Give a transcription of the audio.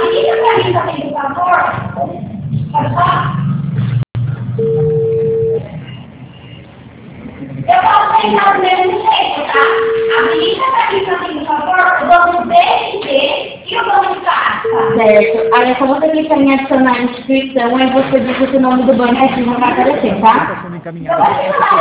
liga pra mim também, por favor. Pode falar? Eu posso tentar do mesmo jeito, tá? Habilita pra mim também, por favor. Eu dou no BSD e eu dou no CAC, tá? Certo. Aí é só você clicar em adicionar a inscrição, aí você diz o nome do banco aqui não vai aparecer, tá? Está sendo encaminhada.